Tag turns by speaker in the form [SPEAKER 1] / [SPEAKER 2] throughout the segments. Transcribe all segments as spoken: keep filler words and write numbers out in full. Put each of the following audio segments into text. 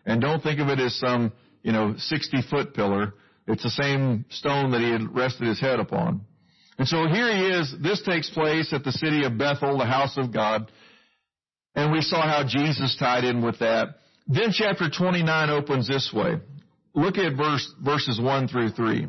[SPEAKER 1] And don't think of it as some, you know, sixty-foot pillar. It's the same stone that he had rested his head upon. And so here he is. This takes place at the city of Bethel, the house of God. And we saw how Jesus tied in with that. Then chapter twenty-nine opens this way. Look at verse, verses one through three.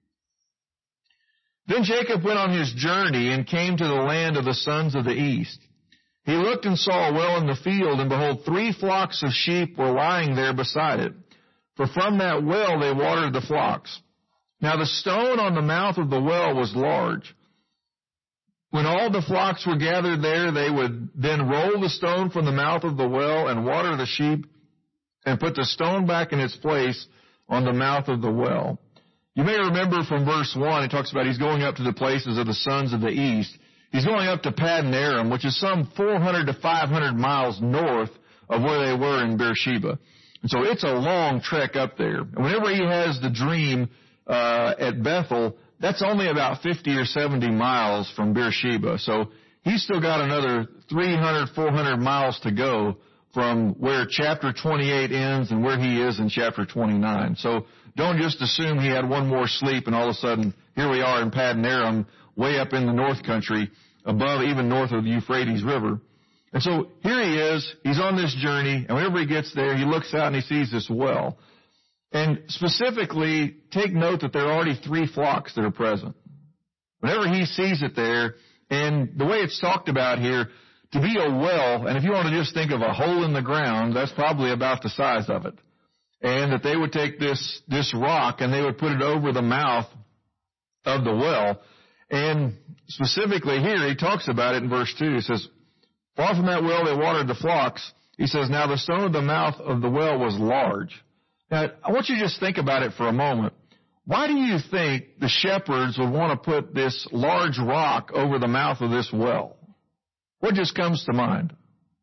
[SPEAKER 1] Then Jacob went on his journey and came to the land of the sons of the east. He looked and saw a well in the field, and behold, three flocks of sheep were lying there beside it. For from that well they watered the flocks. Now the stone on the mouth of the well was large. When all the flocks were gathered there, they would then roll the stone from the mouth of the well and water the sheep and put the stone back in its place on the mouth of the well. You may remember from verse one, it talks about he's going up to the places of the sons of the east. He's going up to Paddan Aram, which is some four hundred to five hundred miles north of where they were in Beersheba. And so it's a long trek up there. And whenever he has the dream uh at Bethel, that's only about fifty or seventy miles from Beersheba. So he's still got another three hundred, four hundred miles to go from where chapter twenty-eight ends and where he is in chapter twenty-nine. So don't just assume he had one more sleep and all of a sudden here we are in Paddan Aram, way up in the north country, above, even north of the Euphrates River. And so here he is, he's on this journey, and whenever he gets there, he looks out and he sees this well. And specifically, take note that there are already three flocks that are present. Whenever he sees it there, and the way it's talked about here, to be a well, and if you want to just think of a hole in the ground, that's probably about the size of it. And that they would take this, this rock and they would put it over the mouth of the well. And specifically here, he talks about it in verse two. He says, far from that well they watered the flocks. He says, now the stone of the mouth of the well was large. Now, I want you to just think about it for a moment. Why do you think the shepherds would want to put this large rock over the mouth of this well? What just comes to mind?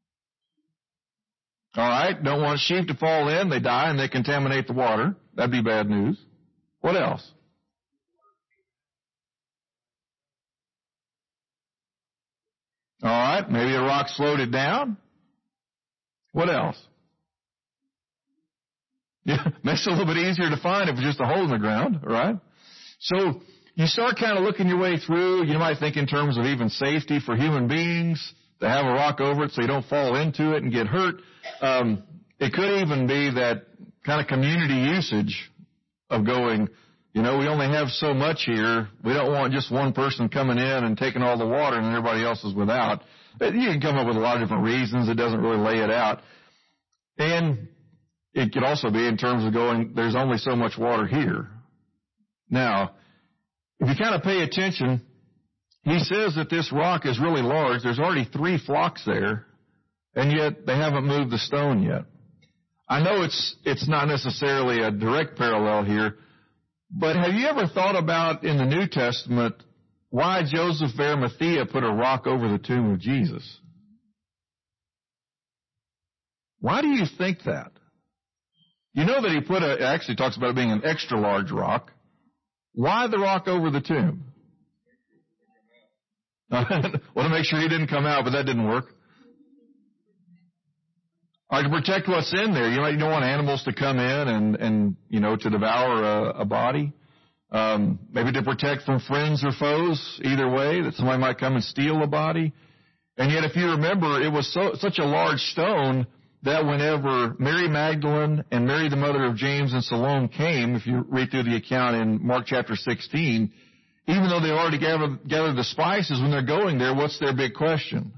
[SPEAKER 1] All right, don't want sheep to fall in. They die and they contaminate the water. That'd be bad news. What else? All right, maybe a rock slowed it down. What else? Yeah, makes it a little bit easier to find if it's just a hole in the ground, right? So you start kind of looking your way through. You might think in terms of even safety for human beings, to have a rock over it so you don't fall into it and get hurt. Um, it could even be that kind of community usage of going, you know, we only have so much here. We don't want just one person coming in and taking all the water and everybody else is without. You can come up with a lot of different reasons. It doesn't really lay it out. And it could also be in terms of going, there's only so much water here. Now, if you kind of pay attention, he says that this rock is really large. There's already three flocks there, and yet they haven't moved the stone yet. I know it's it's not necessarily a direct parallel here, but have you ever thought about in the New Testament why Joseph of Arimathea put a rock over the tomb of Jesus? Why do you think that? You know that he put a, it actually talks about it being an extra large rock. Why the rock over the tomb? Want to make sure he didn't come out, but that didn't work. Or to protect what's in there. You know, you don't want animals to come in and, and you know, to devour a, a body. Um, maybe to protect from friends or foes, either way, that somebody might come and steal a body. And yet, if you remember, it was so, such a large stone that whenever Mary Magdalene and Mary the mother of James and Salome came, if you read through the account in Mark chapter sixteen, even though they already gathered, gathered the spices, when they're going there, what's their big question?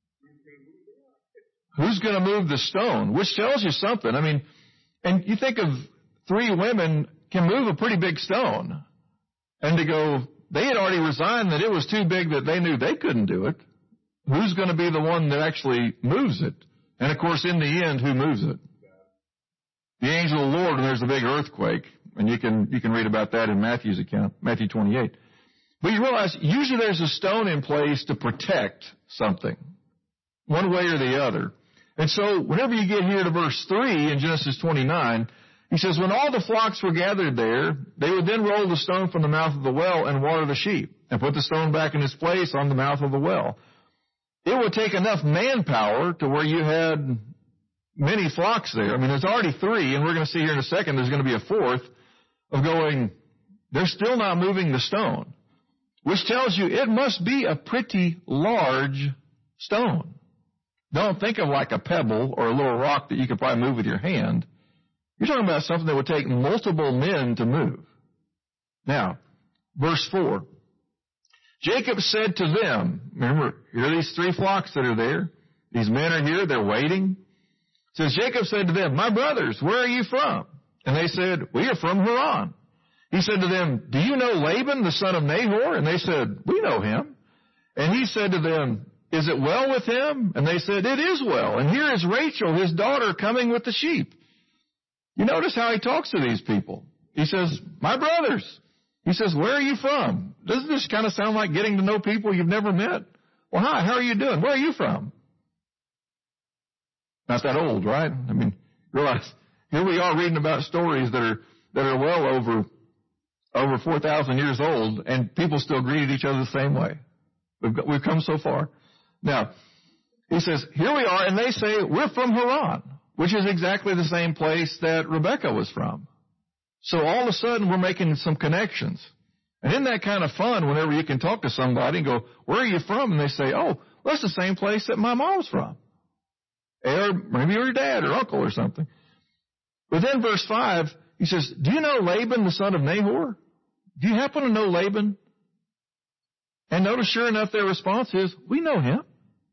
[SPEAKER 1] Who's going to move the stone? Which tells you something. I mean, and you think of three women can move a pretty big stone. And to go, they had already resigned that it was too big that they knew they couldn't do it. Who's going to be the one that actually moves it? And of course, in the end, who moves it? The angel of the Lord, and there's a big earthquake. And you can, you can read about that in Matthew's account, Matthew twenty-eight. But you realize usually there's a stone in place to protect something, one way or the other. And so whenever you get here to verse three in Genesis twenty-nine, he says, when all the flocks were gathered there, they would then roll the stone from the mouth of the well and water the sheep, and put the stone back in its place on the mouth of the well. It would take enough manpower to where you had many flocks there. I mean, there's already three, and we're going to see here in a second there's going to be a fourth, of going, they're still not moving the stone, which tells you it must be a pretty large stone. Don't think of like a pebble or a little rock that you could probably move with your hand. You're talking about something that would take multiple men to move. Now, verse four. Jacob said to them, remember, here are these three flocks that are there. These men are here, they're waiting. It says, Jacob said to them, my brothers, where are you from? And they said, we are from Haran. He said to them, do you know Laban, the son of Nahor? And they said, we know him. And he said to them, is it well with him? And they said, it is well. And here is Rachel, his daughter, coming with the sheep. You notice how he talks to these people. He says, my brothers. He says, where are you from? Doesn't this kind of sound like getting to know people you've never met? Well, hi, how are you doing? Where are you from? Not that old, right? I mean, realize, here we are reading about stories that are, that are well over, over four thousand years old, and people still greeted each other the same way. We've, got, we've come so far. Now, he says, here we are, and they say, we're from Haran, which is exactly the same place that Rebekah was from. So all of a sudden, we're making some connections. And isn't that kind of fun whenever you can talk to somebody and go, where are you from? And they say, oh, well, that's the same place that my mom's from. Or maybe your dad or uncle or something. But then verse five, he says, do you know Laban, the son of Nahor? Do you happen to know Laban? And notice, sure enough, their response is, we know him.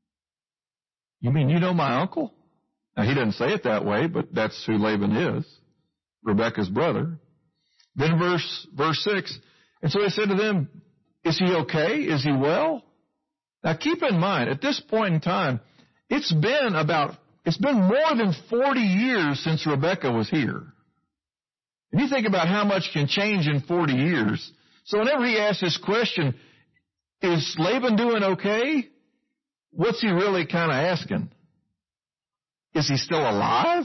[SPEAKER 1] You mean you know my uncle? Now, he doesn't say it that way, but that's who Laban is, Rebekah's brother. Then verse, verse six, and so he said to them, is he okay? Is he well? Now, keep in mind, at this point in time, it's been about, it's been more than forty years since Rebekah was here. And you think about how much can change in forty years. So whenever he asks this question, is Laban doing okay? What's he really kind of asking? Is he still alive?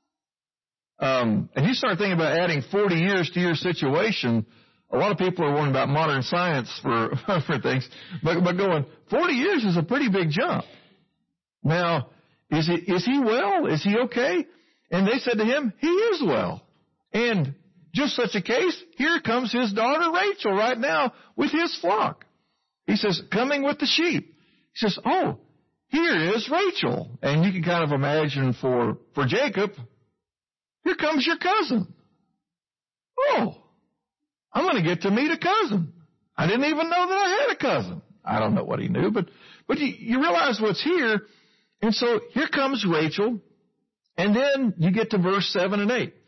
[SPEAKER 1] Um, and you start thinking about adding forty years to your situation. A lot of people are worrying about modern science for, for things, but, but going, forty years is a pretty big jump. Now, is he, is he well? Is he okay? And they said to him, he is well. And just such a case, here comes his daughter Rachel right now with his flock. He says, coming with the sheep. He says, oh, here is Rachel. And you can kind of imagine for, for Jacob, here comes your cousin. Oh, I'm going to get to meet a cousin. I didn't even know that I had a cousin. I don't know what he knew, but, but you, you realize what's here. And so here comes Rachel. And then you get to verse seven and eight.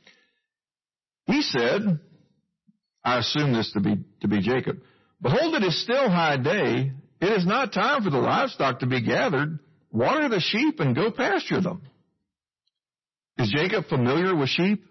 [SPEAKER 1] He said, I assume this to be, to be Jacob, behold, it is still high day. It is not time for the livestock to be gathered. Water the sheep and go pasture them. Is Jacob familiar with sheep?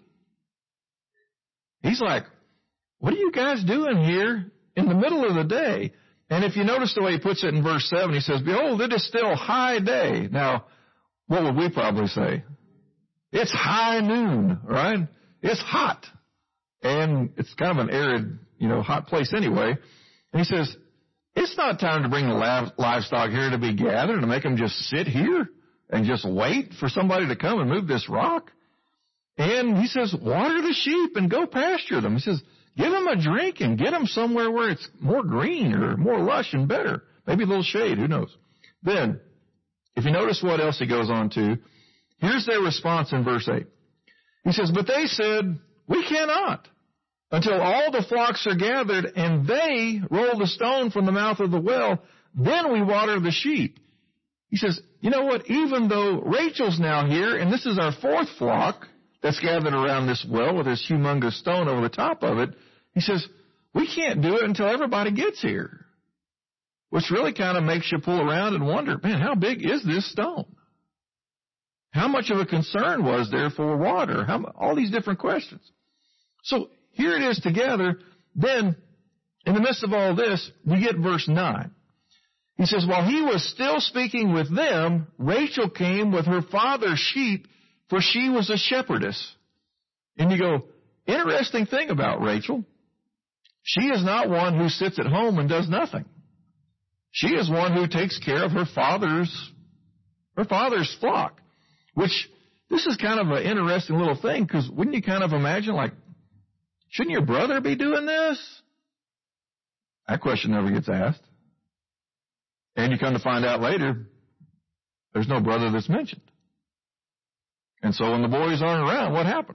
[SPEAKER 1] He's like, what are you guys doing here in the middle of the day? And if you notice the way he puts it in verse seven, he says, behold, it is still high day. Now, what would we probably say? It's high noon, right? It's hot. And it's kind of an arid, you know, hot place anyway. And he says, it's not time to bring the livestock here to be gathered and make them just sit here and just wait for somebody to come and move this rock. And he says, water the sheep and go pasture them. He says, give them a drink and get them somewhere where it's more green or more lush and better. Maybe a little shade, who knows. Then, if you notice what else he goes on to, here's their response in verse eight. He says, but they said, we cannot until all the flocks are gathered and they roll the stone from the mouth of the well, then we water the sheep. He says, you know what, even though Rachel's now here, and this is our fourth flock that's gathered around this well with this humongous stone over the top of it, he says, we can't do it until everybody gets here. Which really kind of makes you pull around and wonder, man, how big is this stone? How much of a concern was there for water? How, all these different questions. So here it is together. Then, in the midst of all this, we get verse nine. He says, while he was still speaking with them, Rachel came with her father's sheep, for she was a shepherdess. And you go, interesting thing about Rachel. She is not one who sits at home and does nothing. She is one who takes care of her father's, her father's flock, which this is kind of an interesting little thing, because wouldn't you kind of imagine, like, shouldn't your brother be doing this? That question never gets asked. And you come to find out later, there's no brother that's mentioned. And so when the boys aren't around, what happens?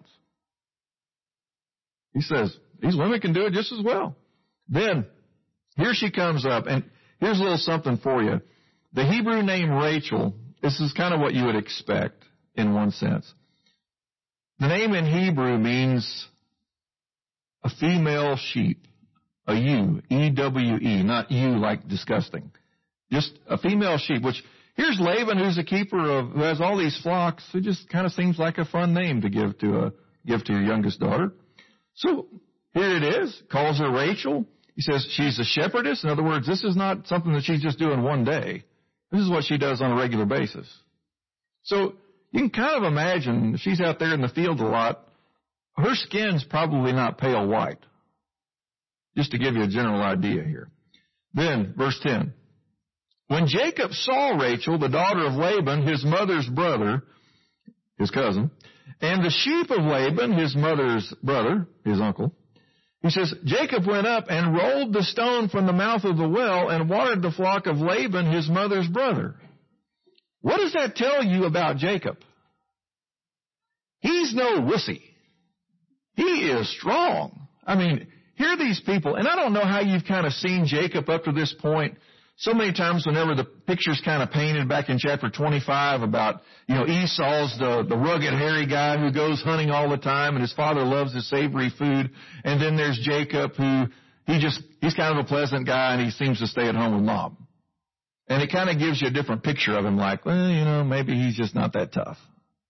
[SPEAKER 1] He says, these women can do it just as well. Then, here she comes up, and here's a little something for you. The Hebrew name Rachel, this is kind of what you would expect in one sense. The name in Hebrew means a female sheep, a ewe, E W E, not ewe like disgusting. Just a female sheep, which here's Laban, who's a keeper of, who has all these flocks. It just kind of seems like a fun name to give to a, give to your youngest daughter. So, here it is, calls her Rachel. He says she's a shepherdess. In other words, this is not something that she's just doing one day. This is what she does on a regular basis. So, you can kind of imagine, if she's out there in the field a lot, her skin's probably not pale white. Just to give you a general idea here. Then, verse ten. When Jacob saw Rachel, the daughter of Laban, his mother's brother, his cousin, and the sheep of Laban, his mother's brother, his uncle, he says, Jacob went up and rolled the stone from the mouth of the well and watered the flock of Laban, his mother's brother. What does that tell you about Jacob? He's no wussy. He is strong. I mean, here are these people, and I don't know how you've kind of seen Jacob up to this point. So many times whenever the picture's kind of painted back in chapter twenty-five about, you know, Esau's the, the rugged, hairy guy who goes hunting all the time and his father loves his savory food. And then there's Jacob who, he just, he's kind of a pleasant guy and he seems to stay at home with mom. And it kind of gives you a different picture of him, like, well, you know, maybe he's just not that tough.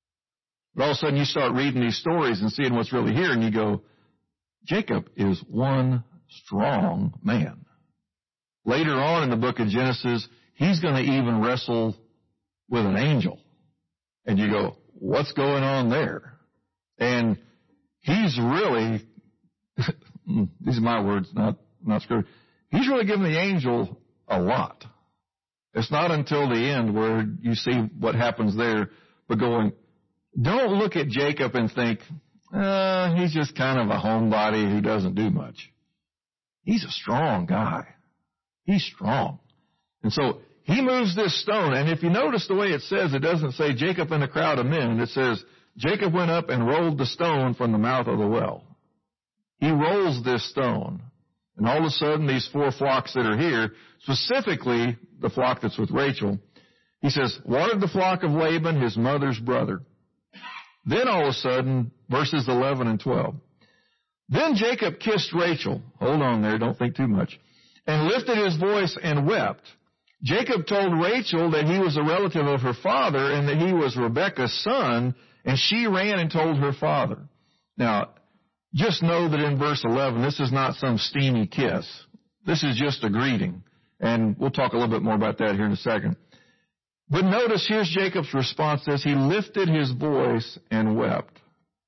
[SPEAKER 1] But all of a sudden you start reading these stories and seeing what's really here and you go, Jacob is one strong man. Later on in the book of Genesis, he's going to even wrestle with an angel. And you go, what's going on there? And he's really, these are my words, not, not scripture. He's really giving the angel a lot. It's not until the end where you see what happens there, but going, don't look at Jacob and think, uh, he's just kind of a homebody who doesn't do much. He's a strong guy. He's strong. And so he moves this stone. And if you notice the way it says, it doesn't say Jacob and a crowd of men. It says Jacob went up and rolled the stone from the mouth of the well. He rolls this stone. And all of a sudden, these four flocks that are here, specifically the flock that's with Rachel, he says, watered the flock of Laban, his mother's brother. Then all of a sudden, verses eleven and twelve. Then Jacob kissed Rachel. Hold on there, don't think too much. And lifted his voice and wept. Jacob told Rachel that he was a relative of her father and that he was Rebekah's son, and she ran and told her father. Now, just know that in verse eleven, this is not some steamy kiss. This is just a greeting. And we'll talk a little bit more about that here in a second. But notice, here's Jacob's response as he lifted his voice and wept.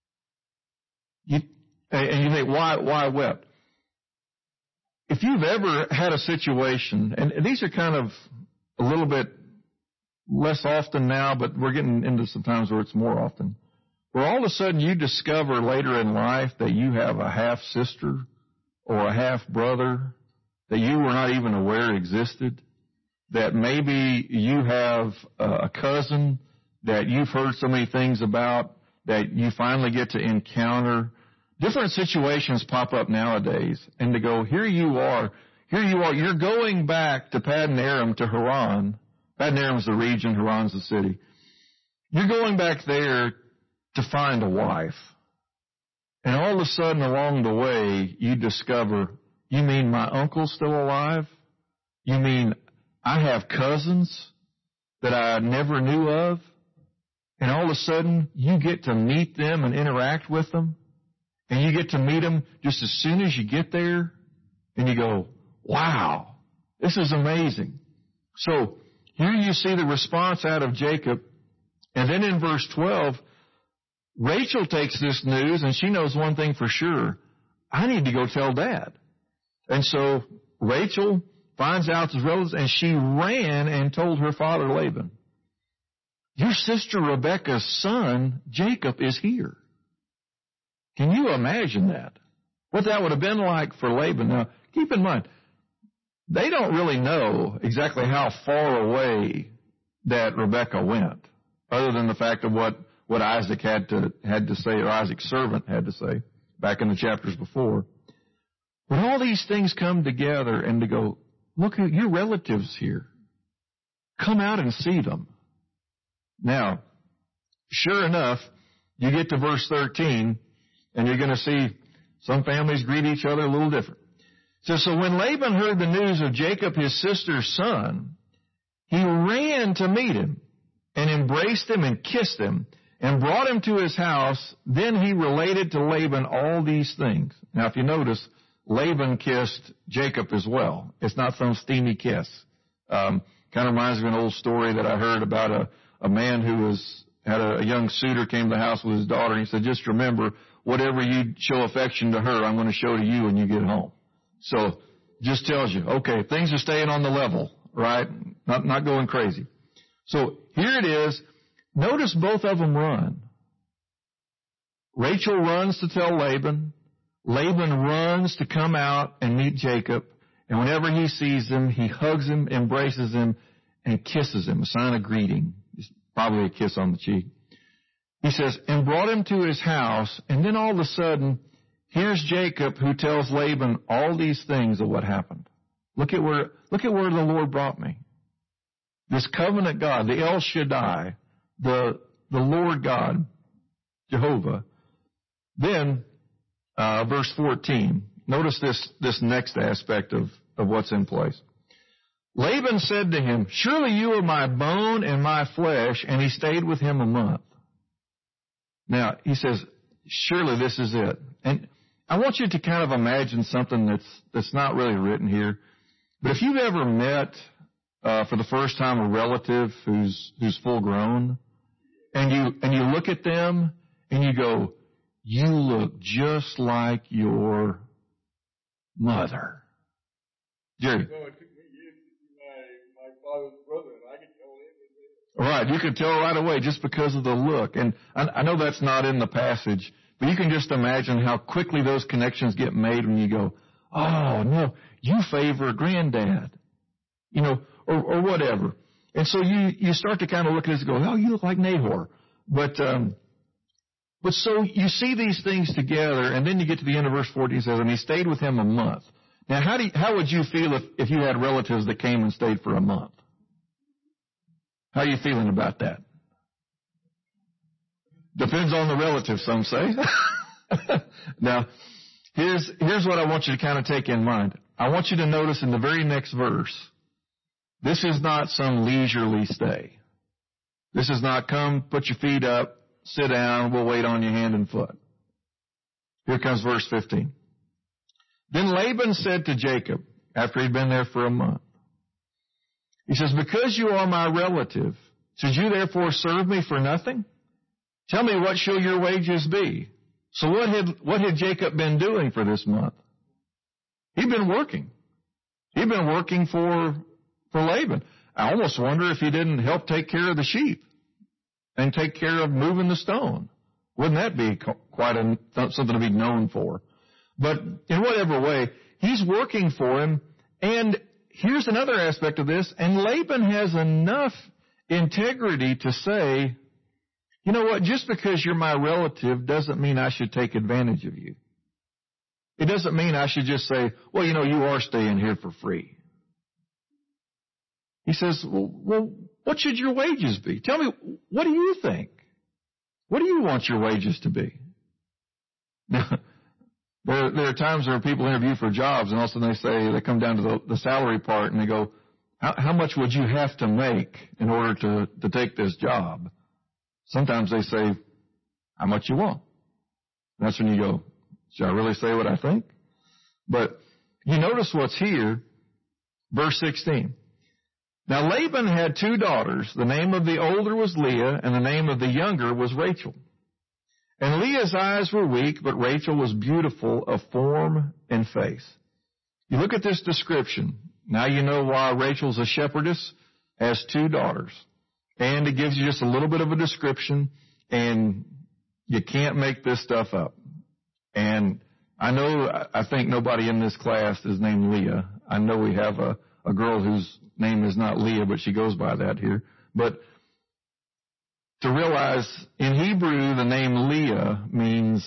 [SPEAKER 1] You, and you think, why, why wept? If you've ever had a situation, and these are kind of a little bit less often now, but we're getting into some times where it's more often, where all of a sudden you discover later in life that you have a half-sister or a half-brother that you were not even aware existed, that maybe you have a cousin that you've heard so many things about that you finally get to encounter. Different situations pop up nowadays, and to go, here you are, here you are, you're going back to Paddan Aram, to Haran. Paddan Aram's the region, Haran's the city. You're going back there to find a wife. And all of a sudden along the way, you discover, you mean my uncle's still alive? You mean I have cousins that I never knew of? And all of a sudden, you get to meet them and interact with them. And you get to meet them just as soon as you get there, and you go, wow, this is amazing. So here you see the response out of Jacob. And then in verse twelve, Rachel takes this news, and she knows one thing for sure. I need to go tell Dad. And so Rachel finds out his relatives, and she ran and told her father Laban. your sister Rebekah's son, Jacob, is here. Can you imagine that? What that would have been like for Laban. Now, keep in mind, they don't really know exactly how far away that Rebekah went, other than the fact of what, what Isaac had to, had to say, or Isaac's servant had to say back in the chapters before. When all these things come together and to go, look at your relatives here. Come out and see them. Now, sure enough, you get to verse thirteen, and you're going to see some families greet each other a little different. So, so when Laban heard the news of Jacob, his sister's son, he ran to meet him and embraced him and kissed him and brought him to his house. Then he related to Laban all these things. Now, if you notice, Laban kissed Jacob as well. It's not some steamy kiss. Um, kind of reminds me of an old story that I heard about a, a man who was had a, a young suitor came to the house with his daughter, and he said, just remember, whatever you show affection to her, I'm going to show to you when you get home. So just tells you, okay, things are staying on the level, right? Not, not going crazy. So here it is. Notice both of them run. Rachel runs to tell Laban. Laban runs to come out and meet Jacob. And whenever he sees him, he hugs him, embraces him, and kisses him, a sign of greeting. It's probably a kiss on the cheek. He says, and brought him to his house, and then all of a sudden, here's Jacob who tells Laban all these things of what happened. Look at where, look at where the Lord brought me. This covenant God, the El Shaddai, the, the Lord God, Jehovah. Then, uh, verse fourteen. Notice this, this next aspect of, of what's in place. Laban said to him, surely you are my bone and my flesh, and he stayed with him a month. Now, he says, surely this is it. And I want you to kind of imagine something that's that's not really written here. But if you've ever met, uh, for the first time, a relative who's who's full grown, and you and you look at them and you go, you look just like your mother. Jerry.
[SPEAKER 2] No, it took me years to see my, my father's brother, and I could tell him.
[SPEAKER 1] Right, you can tell right away just because of the look. And I, I know that's not in the passage, but you can just imagine how quickly those connections get made when you go, oh, no, you favor granddad, you know, or, or whatever. And so you, you start to kind of look at this and go, oh, you look like Nahor. But, um, but so you see these things together, and then you get to the end of verse fourteen, it says, and he stayed with him a month. Now, how do you, how would you feel if, if you had relatives that came and stayed for a month? How are you feeling about that? Depends on the relative, some say. Now, here's, here's what I want you to kind of take in mind. I want you to notice in the very next verse, this is not some leisurely stay. This is not come, put your feet up, sit down, we'll wait on you hand and foot. Here comes verse fifteen. Then Laban said to Jacob, after he'd been there for a month, he says, because you are my relative, should you therefore serve me for nothing? Tell me, what shall your wages be? So what had, what had Jacob been doing for this month? He'd been working. He'd been working for, for Laban. I almost wonder if he didn't help take care of the sheep and take care of moving the stone. Wouldn't that be quite a, something to be known for? But in whatever way, he's working for him. And here's another aspect of this. And Laban has enough integrity to say, you know what, just because you're my relative doesn't mean I should take advantage of you. It doesn't mean I should just say, well, you know, you are staying here for free. He says, well, well, what should your wages be? Tell me, what do you think? What do you want your wages to be? Now, there, there are times where people interview for jobs, and all of a sudden they say, they come down to the, the salary part, and they go, how, how much would you have to make in order to, to take this job? Sometimes they say, how much you want? And that's when you go, should I really say what I think? But you notice what's here, verse sixteen. Now Laban had two daughters. The name of the older was Leah, and the name of the younger was Rachel. And Leah's eyes were weak, but Rachel was beautiful of form and face. You look at this description. Now you know why Rachel's a shepherdess, has two daughters. And it gives you just a little bit of a description, and you can't make this stuff up. And I know, I think nobody in this class is named Leah. I know we have a, a girl whose name is not Leah, but she goes by that here. But to realize in Hebrew, the name Leah means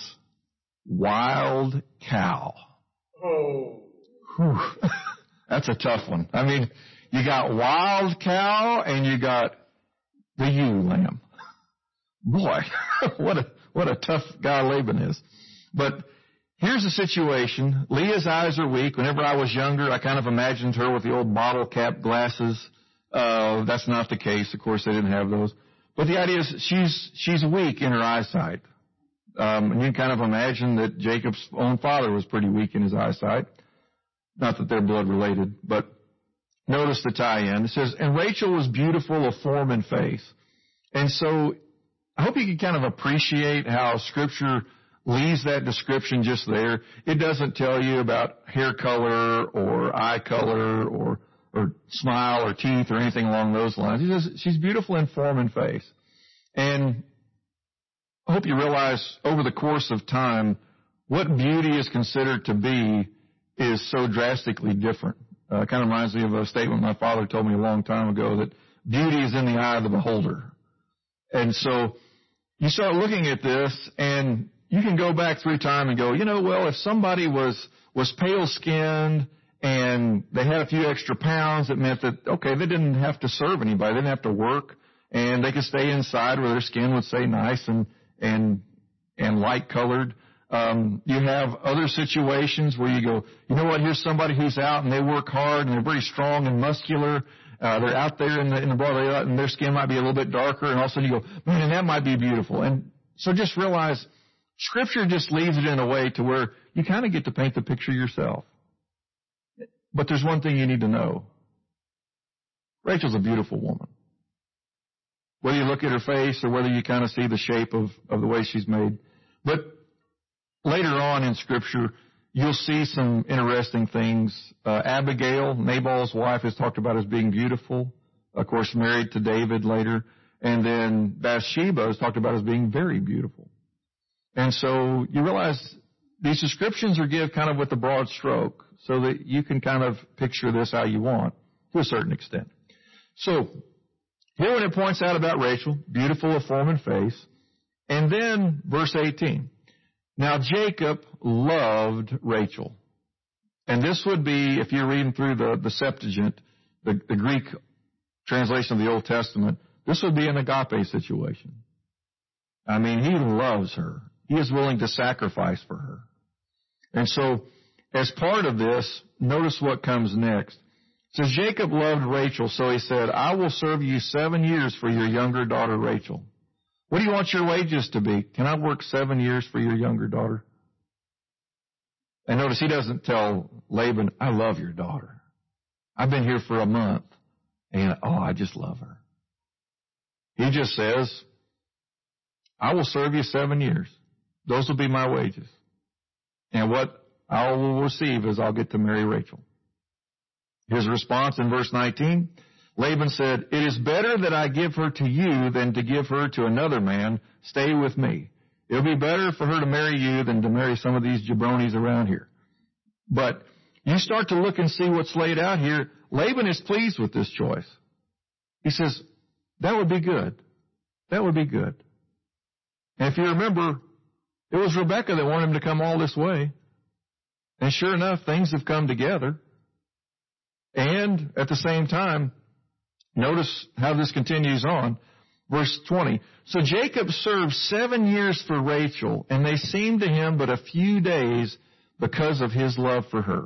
[SPEAKER 1] wild cow.
[SPEAKER 2] Oh.
[SPEAKER 1] Whew. That's a tough one. I mean, you got wild cow and you got the ewe lamb. Boy, what a what a tough guy Laban is. But here's the situation. Leah's eyes are weak. Whenever I was younger, I kind of imagined her with the old bottle cap glasses. Uh, that's not the case. Of course, they didn't have those. But the idea is she's she's weak in her eyesight. Um, and you can kind of imagine that Jacob's own father was pretty weak in his eyesight. Not that they're blood related, but notice the tie-in. It says, and Rachel was beautiful of form and face. And so I hope you can kind of appreciate how Scripture leaves that description just there. It doesn't tell you about hair color or eye color or or smile or teeth or anything along those lines. He says she's beautiful in form and face. And I hope you realize over the course of time, what beauty is considered to be is so drastically different. Uh, it kind of reminds me of a statement my father told me a long time ago, that beauty is in the eye of the beholder. And so you start looking at this, and you can go back through time and go, you know, well, if somebody was was pale-skinned and they had a few extra pounds, it meant that, okay, they didn't have to serve anybody. They didn't have to work, and they could stay inside where their skin would stay nice and and and light-colored. Um, you have other situations where you go, you know what, here's somebody who's out and they work hard and they're very strong and muscular. Uh, they're out there in the, in the broad daylight and their skin might be a little bit darker, and all of a sudden you go, man, that might be beautiful. And so just realize Scripture just leaves it in a way to where you kind of get to paint the picture yourself. But there's one thing you need to know. Rachel's a beautiful woman. Whether you look at her face or whether you kind of see the shape of, of the way she's made. But later on in Scripture, you'll see some interesting things. Uh, Abigail, Nabal's wife, is talked about as being beautiful. Of course, married to David later. And then Bathsheba is talked about as being very beautiful. And so you realize these descriptions are given kind of with a broad stroke so that you can kind of picture this how you want to a certain extent. So here when it points out about Rachel, beautiful of form and face. And then verse eighteen. Now Jacob loved Rachel. And this would be, if you're reading through the, the Septuagint, the, the Greek translation of the Old Testament, this would be an agape situation. I mean, he loves her. He is willing to sacrifice for her. And so, as part of this, notice what comes next. It says, Jacob loved Rachel, so he said, I will serve you seven years for your younger daughter Rachel. What do you want your wages to be? Can I work seven years for your younger daughter? And notice he doesn't tell Laban, I love your daughter. I've been here for a month, and oh, I just love her. He just says, I will serve you seven years. Those will be my wages. And what I will receive is I'll get to marry Rachel. His response in verse nineteen, Laban said, it is better that I give her to you than to give her to another man. Stay with me. It'll be better for her to marry you than to marry some of these jabronis around here. But you start to look and see what's laid out here. Laban is pleased with this choice. He says, that would be good. That would be good. And if you remember, it was Rebekah that wanted him to come all this way. And sure enough, things have come together. And at the same time, notice how this continues on. Verse twenty. So Jacob served seven years for Rachel, and they seemed to him but a few days because of his love for her.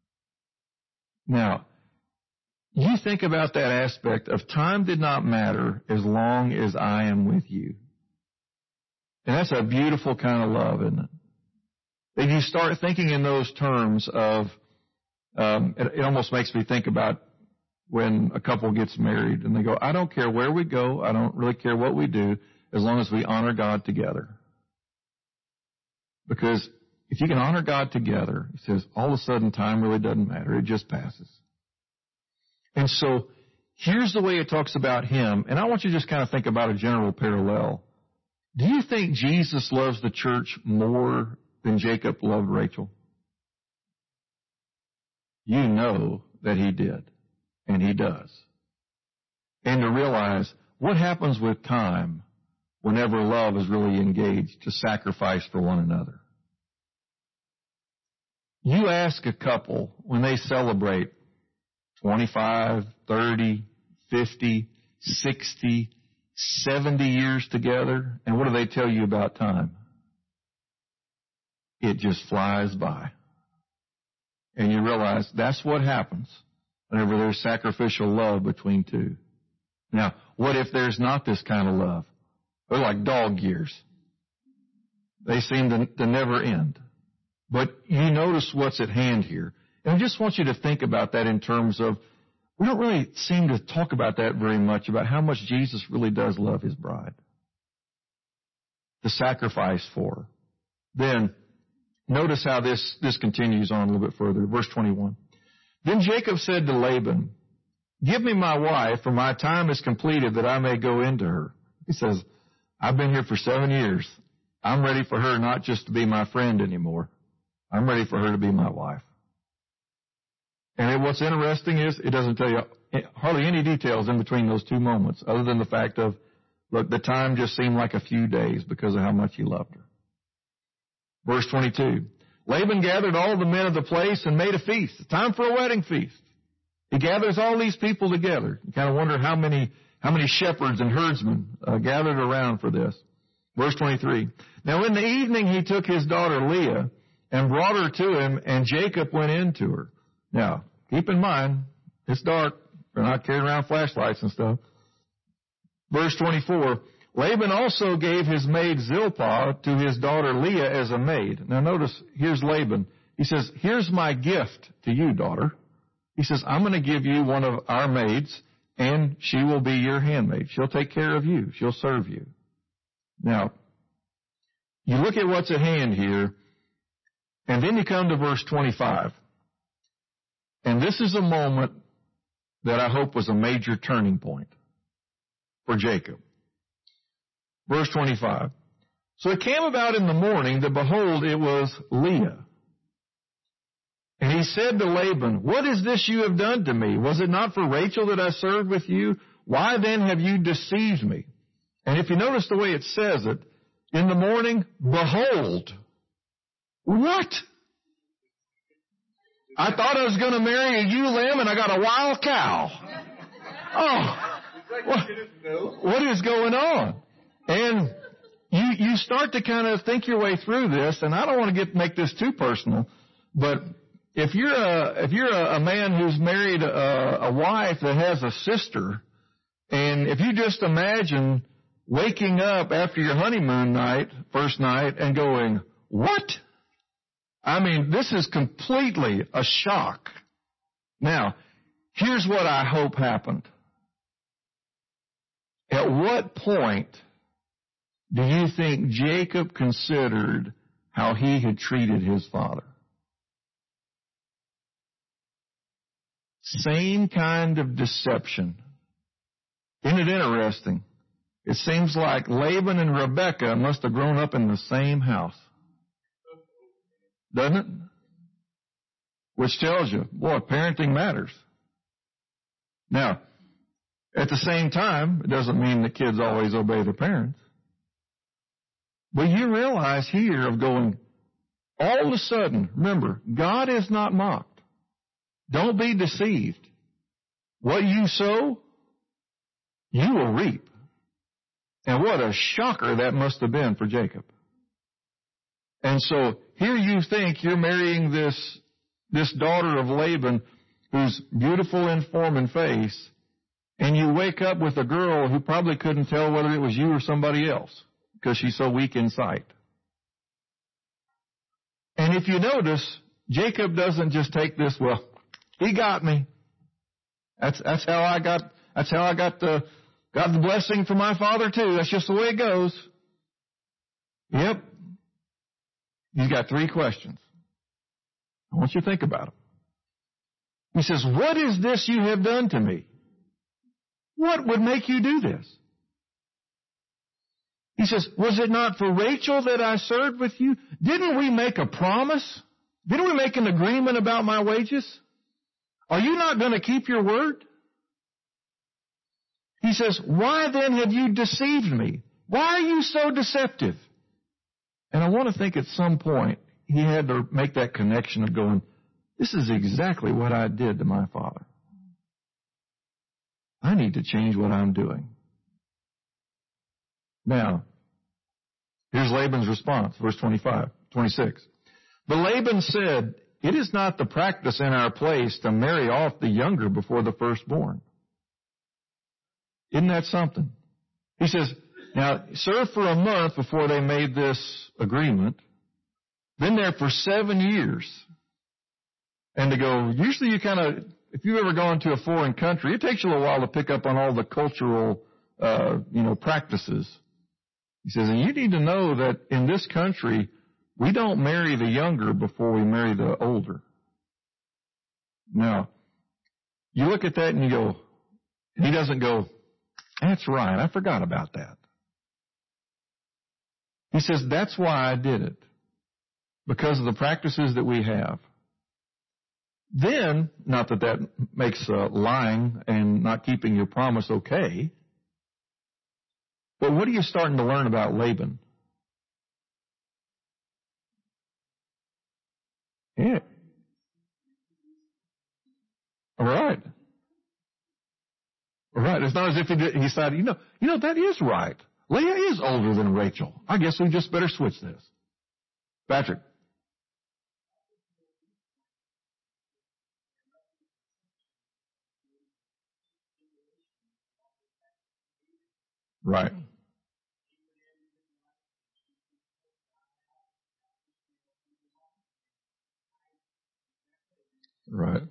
[SPEAKER 1] Now, you think about that aspect of time did not matter as long as I am with you. And that's a beautiful kind of love, isn't it? If you start thinking in those terms of, um, it, it almost makes me think about when a couple gets married and they go, I don't care where we go, I don't really care what we do, as long as we honor God together. Because if you can honor God together, he says, all of a sudden time really doesn't matter, it just passes. And so here's the way it talks about him, and I want you to just kind of think about a general parallel. Do you think Jesus loves the church more than Jacob loved Rachel? You know that he did, and he does. And to realize what happens with time whenever love is really engaged to sacrifice for one another. You ask a couple when they celebrate twenty-five, thirty, fifty, sixty, seventy years together, and what do they tell you about time? It just flies by. And you realize that's what happens whenever there's sacrificial love between two. Now, what if there's not this kind of love? They're like dog years. They seem to, to never end. But you notice what's at hand here. And I just want you to think about that in terms of, we don't really seem to talk about that very much, about how much Jesus really does love his bride. The sacrifice for her. Then, notice how this, this continues on a little bit further. Verse twenty-one. Then Jacob said to Laban, give me my wife, for my time is completed that I may go into her. He says, I've been here for seven years. I'm ready for her not just to be my friend anymore. I'm ready for her to be my wife. And what's interesting is it doesn't tell you hardly any details in between those two moments, other than the fact of, look, the time just seemed like a few days because of how much he loved her. Verse twenty-two. Laban gathered all the men of the place and made a feast. Time for a wedding feast. He gathers all these people together. You kind of wonder how many how many shepherds and herdsmen uh, gathered around for this. Verse twenty-three. Now in the evening he took his daughter Leah and brought her to him, and Jacob went in to her. Now, keep in mind, it's dark. They're not carrying around flashlights and stuff. Verse twenty-four. Laban also gave his maid Zilpah to his daughter Leah as a maid. Now notice, here's Laban. He says, here's my gift to you, daughter. He says, I'm going to give you one of our maids, and she will be your handmaid. She'll take care of you. She'll serve you. Now, you look at what's at hand here, and then you come to verse twenty-five. And this is a moment that I hope was a major turning point for Jacob. Verse twenty-five. So it came about in the morning that, behold, it was Leah. And he said to Laban, what is this you have done to me? Was it not for Rachel that I served with you? Why then have you deceived me? And if you notice the way it says it, in the morning, behold. What? I thought I was going to marry a ewe lamb and I got a wild cow. Oh, what, what is going on? And you, you start to kind of think your way through this, and I don't want to get make this too personal, but if you're a if you're a, a man who's married a, a wife that has a sister, and if you just imagine waking up after your honeymoon night, first night, and going, what? I mean, this is completely a shock. Now, here's what I hope happened. At what point do you think Jacob considered how he had treated his father? Same kind of deception. Isn't it interesting? It seems like Laban and Rebekah must have grown up in the same house. Doesn't it? Which tells you, boy, parenting matters. Now, at the same time, it doesn't mean that kids always obey their parents. But you realize here of going, all of a sudden, remember, God is not mocked. Don't be deceived. What you sow, you will reap. And what a shocker that must have been for Jacob. And so here you think you're marrying this, this daughter of Laban who's beautiful in form and face, and you wake up with a girl who probably couldn't tell whether it was you or somebody else because she's so weak in sight. And if you notice, Jacob doesn't just take this, well, he got me. That's that's how I got that's how I got the got the blessing from my father too. That's just the way it goes. Yep. He's got three questions. I want you to think about them. He says, what is this you have done to me? what would make you do this? He says, was it not for Rachel that I served with you? Didn't we make a promise? Didn't we make an agreement about my wages? Are you not going to keep your word? He says, why then have you deceived me? Why are you so deceptive? And I want to think at some point he had to make that connection of going, this is exactly what I did to my father. I need to change what I'm doing. Now, here's Laban's response, verse twenty-five, twenty-six. But Laban said, it is not the practice in our place to marry off the younger before the firstborn. Isn't that something? He says, now, serve for a month before they made this agreement. Been there for seven years. And to go, usually you kind of, if you've ever gone to a foreign country, it takes you a little while to pick up on all the cultural, uh, you know, practices. He says, and you need to know that in this country, we don't marry the younger before we marry the older. Now, you look at that and you go, he doesn't go, that's right, I forgot about that. He says, that's why I did it. Because of the practices that we have. Then, not that that makes uh, lying and not keeping your promise okay, but what are you starting to learn about Laban? Yeah. All right. All right. It's not as if he, did, he decided, you know, you know, that is right. Leah is older than Rachel. I guess we just better switch this. Patrick. Right. Right.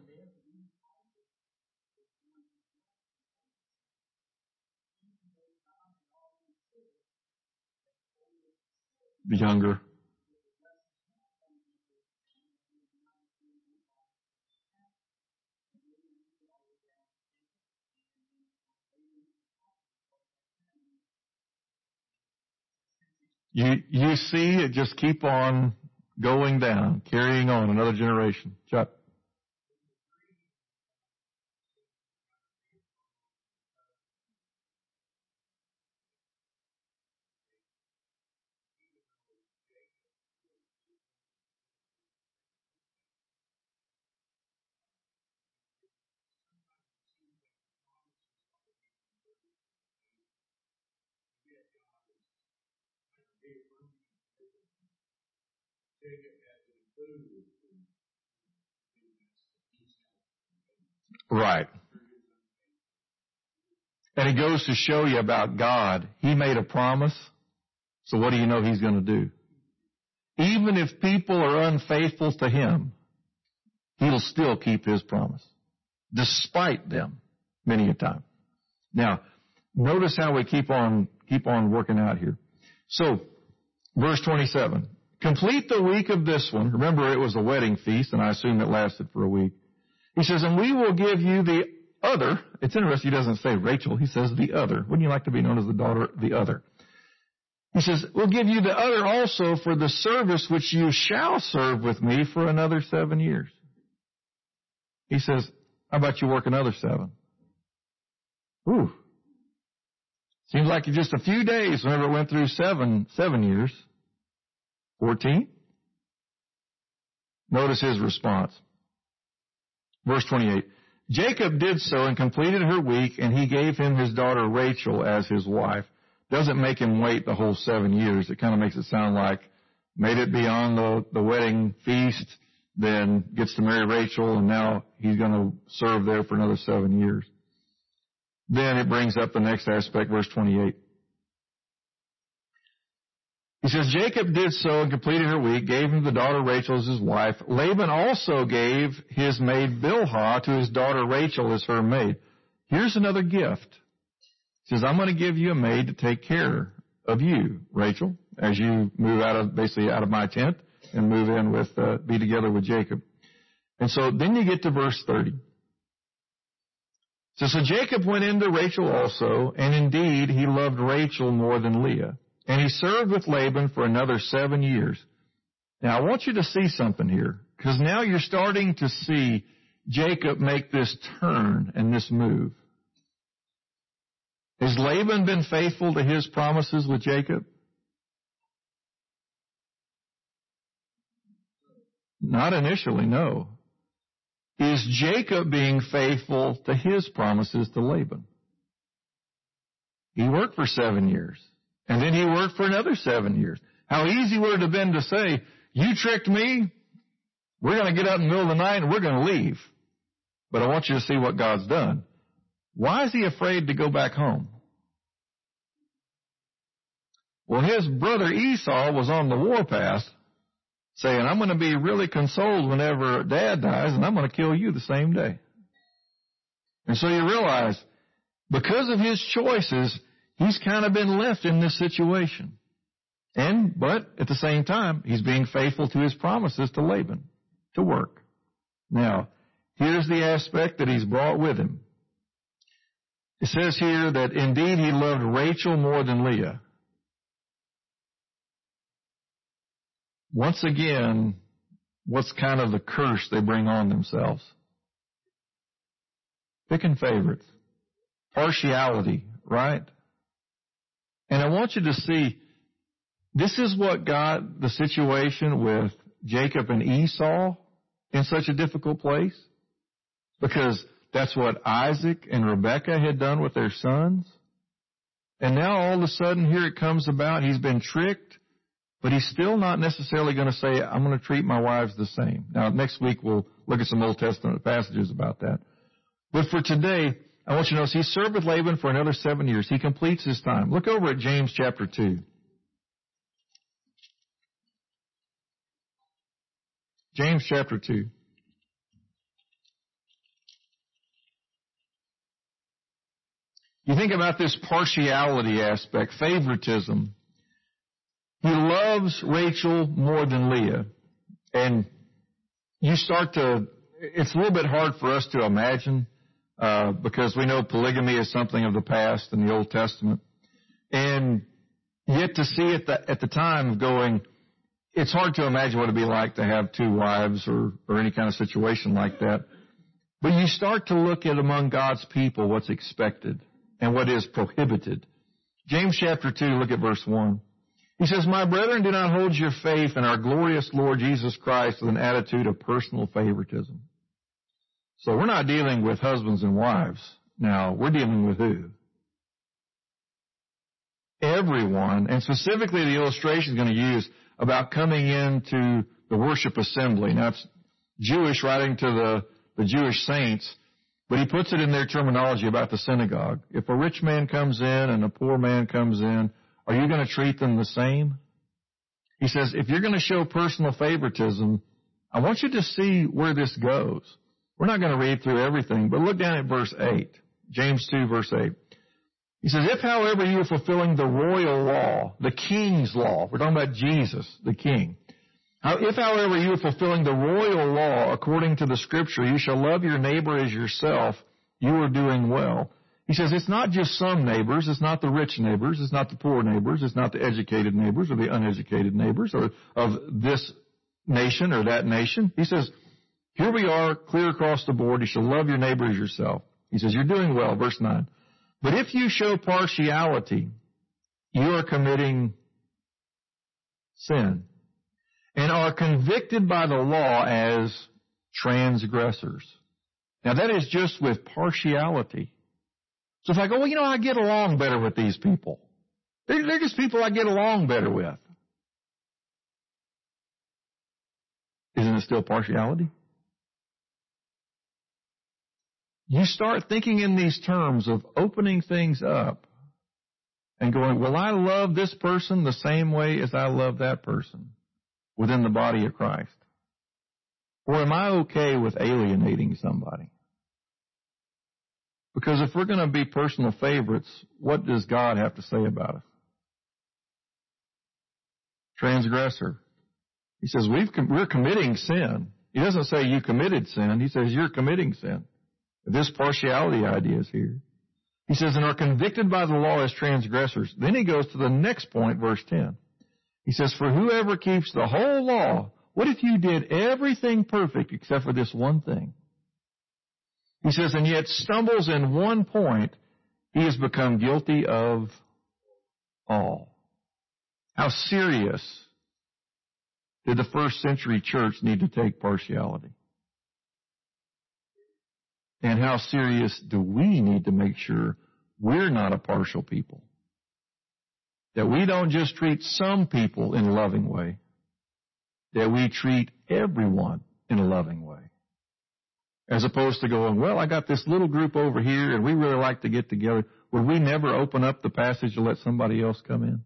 [SPEAKER 1] The younger. You you see it just keep on going down, carrying on another generation. Chuck. Right. And it goes to show you about God. He made a promise. So what do you know He's going to do? Even if people are unfaithful to Him, He'll still keep His promise. Despite them, many a time. Now, notice how we keep on, keep on working out here. So, verse twenty-seven. Complete the week of this one. Remember, it was a wedding feast, and I assume it lasted for a week. He says, and we will give you the other. It's interesting, he doesn't say Rachel. He says the other. Wouldn't you like to be known as the daughter, the other? He says, we'll give you the other also for the service which you shall serve with me for another seven years. He says, how about you work another seven? Ooh. Seems like just a few days whenever it went through seven, seven years. Fourteen. Notice his response. Verse twenty-eight. Jacob did so and completed her week, and he gave him his daughter Rachel as his wife. Doesn't make him wait the whole seven years. It kind of makes it sound like made it beyond the, the wedding feast, then gets to marry Rachel, and now he's going to serve there for another seven years. Then it brings up the next aspect, verse twenty-eight. He says, Jacob did so and completed her week, gave him the daughter Rachel as his wife. Laban also gave his maid Bilhah to his daughter Rachel as her maid. Here's another gift. He says, I'm going to give you a maid to take care of you, Rachel, as you move out of, basically out of my tent and move in with, uh, be together with Jacob. And so then you get to verse thirty. It So, so Jacob went into Rachel also, and indeed he loved Rachel more than Leah. And he served with Laban for another seven years. Now, I want you to see something here, because now you're starting to see Jacob make this turn and this move. Has Laban been faithful to his promises with Jacob? Not initially, no. Is Jacob being faithful to his promises to Laban? He worked for seven years, and then he worked for another seven years. How easy would it have been to say, you tricked me, we're going to get up in the middle of the night and we're going to leave. But I want you to see what God's done. Why is he afraid to go back home? Well, his brother Esau was on the warpath saying, I'm going to be really consoled whenever Dad dies, and I'm going to kill you the same day. And so you realize, because of his choices, he's kind of been left in this situation. And, but at the same time, he's being faithful to his promises to Laban, to work. Now, here's the aspect that he's brought with him. It says here that indeed he loved Rachel more than Leah. Once again, what's kind of the curse they bring on themselves? Picking favorites. Partiality, right? And I want you to see, this is what got the situation with Jacob and Esau in such a difficult place. Because that's what Isaac and Rebekah had done with their sons. And now all of a sudden here it comes about, he's been tricked. But he's still not necessarily going to say, I'm going to treat my wives the same. Now, next week we'll look at some Old Testament passages about that. But for today, I want you to notice he served with Laban for another seven years. He completes his time. Look over at James chapter two. James chapter two. You think about this partiality aspect, favoritism. He loves Rachel more than Leah. And you start to, it's a little bit hard for us to imagine, uh, because we know polygamy is something of the past in the Old Testament. And yet to see it at the, at the time going, it's hard to imagine what it'd be like to have two wives or, or any kind of situation like that. But you start to look at among God's people what's expected and what is prohibited. James chapter two, look at verse one. He says, my brethren, do not hold your faith in our glorious Lord Jesus Christ with an attitude of personal favoritism. So we're not dealing with husbands and wives. Now, we're dealing with who? Everyone, and specifically the illustration is going to use about coming into the worship assembly. Now, it's Jewish writing to the, the Jewish saints, but he puts it in their terminology about the synagogue. If a rich man comes in and a poor man comes in, are you going to treat them the same? He says, if you're going to show personal favoritism, I want you to see where this goes. We're not going to read through everything, but look down at verse eight. James two, verse eight. He says, if, however, you are fulfilling the royal law, the king's law, we're talking about Jesus, the king. If, however, you are fulfilling the royal law according to the Scripture, you shall love your neighbor as yourself, you are doing well. He says it's not just some neighbors, it's not the rich neighbors, it's not the poor neighbors, it's not the educated neighbors or the uneducated neighbors or of this nation or that nation. He says, here we are, clear across the board, you shall love your neighbor as yourself. He says, you're doing well, verse nine. But if you show partiality, you are committing sin and are convicted by the law as transgressors. Now that is just with partiality. So if I go, well, you know, I get along better with these people. They're, they're just people I get along better with. Isn't it still partiality? You start thinking in these terms of opening things up and going, will I love this person the same way as I love that person within the body of Christ? Or am I okay with alienating somebody? Because if we're going to be personal favorites, what does God have to say about us? Transgressor. He says we've, we're committing sin. He doesn't say you committed sin. He says you're committing sin. This partiality idea is here. He says, and are convicted by the law as transgressors. Then he goes to the next point, verse ten. He says, for whoever keeps the whole law, what if you did everything perfect except for this one thing? He says, and yet stumbles in one point, he has become guilty of all. How serious did the first century church need to take partiality? And how serious do we need to make sure we're not a partial people? That we don't just treat some people in a loving way, that we treat everyone in a loving way. As opposed to going, well, I got this little group over here and we really like to get together. Would we never open up the passage to let somebody else come in?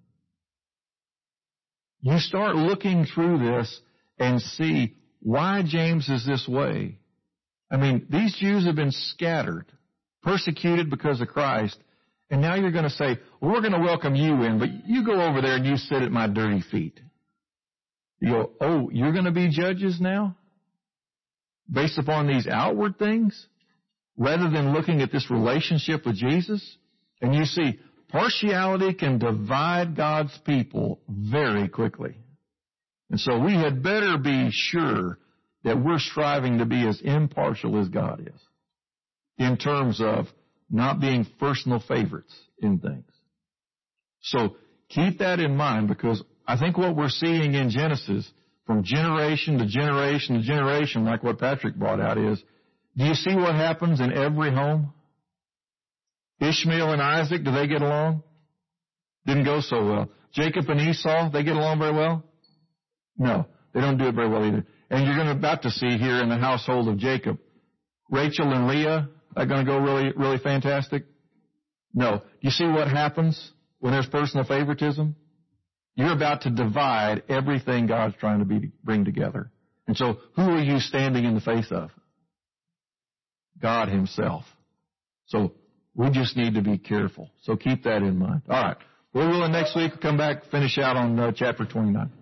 [SPEAKER 1] You start looking through this and see why James is this way. I mean, these Jews have been scattered, persecuted because of Christ, and now you're going to say, well, we're going to welcome you in, but you go over there and you sit at my dirty feet. You go, oh, you're going to be judges now? Based upon these outward things? Rather than looking at this relationship with Jesus? And you see, partiality can divide God's people very quickly. And so we had better be sure that we're striving to be as impartial as God is in terms of not being personal favorites in things. So keep that in mind, because I think what we're seeing in Genesis from generation to generation to generation, like what Patrick brought out, is, do you see what happens in every home? Ishmael and Isaac, do they get along? Didn't go so well. Jacob and Esau, they get along very well? No, they don't do it very well either. And you're going to about to see here in the household of Jacob, Rachel and Leah, are going to go really, really fantastic? No. Do you see what happens when there's personal favoritism? You're about to divide everything God's trying to be, bring together. And so who are you standing in the face of? God Himself. So we just need to be careful. So keep that in mind. All right. We're willing next week to come back, finish out on uh, chapter twenty-nine.